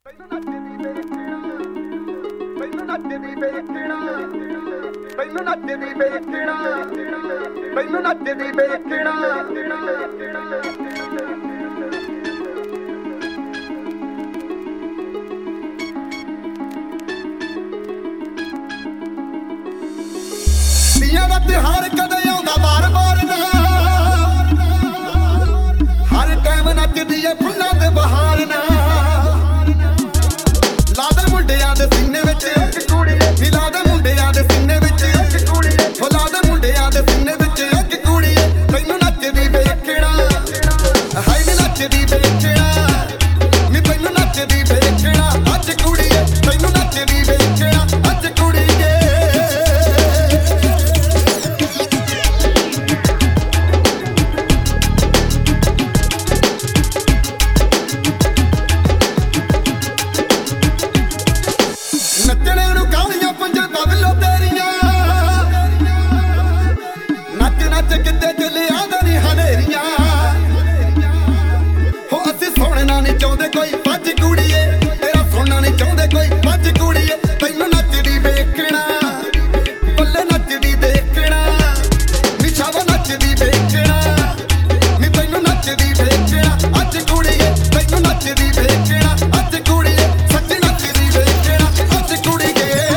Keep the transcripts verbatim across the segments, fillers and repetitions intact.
ਮੈਨੂੰ ਨੱਚਦੀ ਵੇਖਣਾ ਮੈਨੂੰ ਨੱਚਦੀ ਵੇਖਣਾ ਮੈਨੂੰ ਨੱਚਦੀ ਵੇਖਣਾ ਦੀਆਂ ਦਾ ਤਿਉਹਾਰ ਕਦੇ ਆਉਂਦਾ ਵਾਰ ਵਾਰ ਨਾ ਹਰ ਟਾਈਮ ਨੱਚਦੀ ਏ ਫੁੱਲਾਂ ਦੇ ਬਹਾਰ ਨਾ ਲਾਦਰ ਮੁੰਡਿਆਂ ਦੇ ਸੀਨੇ ਵਿੱਚ ਇੱਕ ਕੁੜੀ ਏ ਲਾਦਰ ਮੁੰਡਿਆਂ ਦੇ ਸੀਨੇ ਵਿੱਚ ਇੱਕ ਕੁੜੀ ਏ ਹੋ ਲਾਦਰ ਮੁੰਡਿਆਂ ਦੇ ਸੀਨੇ ਵਿੱਚ ਇੱਕ ਕੁੜੀ ਏ ਤੈਨੂੰ ਨੱਚਦੀ ਵੇਖਣਾ ਹਾਏ ਨੀ ਨੱਚਦੀ ਵੇਖਣਾ ਨੀ ਤੈਨੂੰ ਨੱਚਦੀ ਵੇਖਣਾ ਅੱਜ ਕੁੜੀ ਏ ਤੈਨੂੰ ਨੱਚਦੀ ਵੇਖਣਾ ਅੱਜ ਕੁੜੀ ਏ ਨੱਚਣੇ ਨੂੰ ਕਾਲੀਆਂ ਪੰਜਾਂ ਬਦਲੋ ਤੇਰੀਆਂ ਨੱਚ ਨੱਚ ਕਿਤੇ ਚੱਲਿਆ ਨੀ ਹਨੇਰੀਆਂ ਹੋ ਅਸੀਂ ਸੋਹਣਾ ਨਹੀਂ ਚਾਹੁੰਦੇ ਕੋਈ ਭੱਜ ਕੁੜੀਏ ਤੇਰਾ ਸੋਹਣਾ ਨਹੀਂ ਚਾਹੁੰਦੇ ਕੋਈ ਭੱਜ ਕੁੜੀਏ ਤੈਨੂੰ ਨੱਚਦੀ ਵੇਖਣਾ ਬੱਲੇ ਨੱਚਦੀ ਦੇਖਣਾ ਨਿਸ਼ਾਵਾ ਨੱਚਦੀ ਵੇਖਣਾ ਨੀ ਤੈਨੂੰ ਨੱਚਦੀ ਵੇਖਣਾ ਅੱਜ ਕੁੜੀਏ ਤੈਨੂੰ ਨੱਚਦੀ ਵੇਖਣਾ ਅੱਜ ਕੁੜੀਏ ਸੱਚੀ ਨੱਚਦੀ ਵੇਖਣਾ ਅੱਜ ਕੁੜੀਏ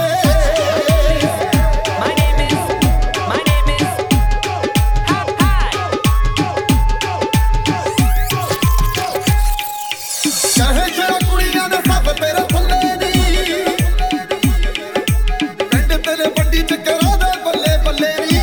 ਚਾਹੇ ਜਿਹੜਾ ਕੁੜੀਆਂ ਦੇ ਸਭ ਤੇਰੇ ਫੁੱਲੇ ਨੀ ਪਿੰਡ ਤੇਰੇ ਵੱਡੀ ਚ ਕਰਾ ਦੇ ਬੱਲੇ ਬੱਲੇ ਨੀ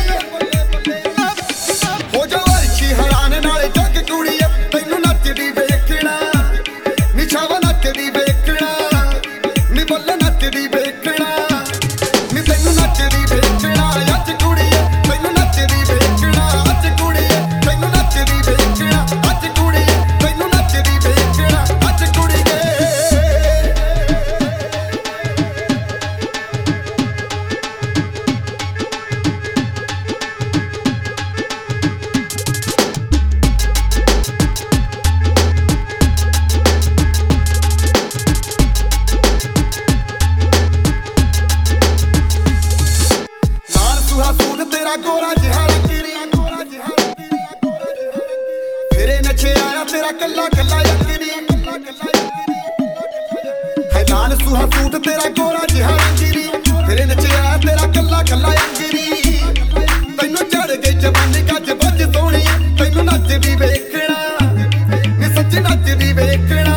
ਹੋ ਜਾ ਵਰਸ਼ੀ ਹੈਰਾਨ ਨਾਲੇ ਜੱਗ ਕੁੜੀਏ ਤੈਨੂੰ ਨੱਚਦੀ ਵੇਖਣਾ ਨਿਸ਼ਾਵਾ ਨੱਚਦੀ ਵੇਖਣਾ ਨੀ ਬੱਲੇ ਨੱਚਦੀ ਵੇਖਣਾ ਨੀ ਤੈਨੂੰ ਨੱਚਦੀ ਵੇਖਣਾ ਅੱਜ ਕੁੜੀਏ ਤੈਨੂੰ ਨੱਚਦੀ ਵੇਖਣਾ ਅੱਜ ਕੁੜੀਏ ਤੈਨੂੰ ਨੱਚਦੀ ਵੇਖਣਾ ਅੱਜ ਕੁੜੀਏ ਤੈਨੂੰ ਨੱਚਦੀ ਵੇਖਣਾ ਅੱਜ ਕੁੜੀਏ ਲਾਲ ਸੁਹਾ ਸੂਟ ਤੇਰਾ ਗੋਰਾ ਜਿਹਾ ਰੰਗੀਰੀ ਫਿਰੇ ਨੱਚੇ ਆਇਆ ਤੇਰਾ ਕੱਲਾ ਕੱਲਾ ਯੰਗਰੀ ਹੈ ਲਾਲ ਸੁਹਾ ਸੂਟ ਤੇਰਾ ਗੋਰਾ ਜਿਹਾ ਰੰਗੀਰੀ ਫਿਰੇ ਨੱਚੇ ਆਇਆ ਤੇਰਾ ਕੱਲਾ ਕੱਲਾ ਯੰਗਰੀ ਤੈਨੂੰ ਚੜ ਗਈ ਜਵਾਨੀ ਗੱਜ ਵੱਜ ਸੋਹਣੀ ਤੈਨੂੰ ਨੱਚਦੀ ਵੇਖਣਾ ਨੀ ਸੱਚੀ ਨੱਚਦੀ ਵੇਖਣਾ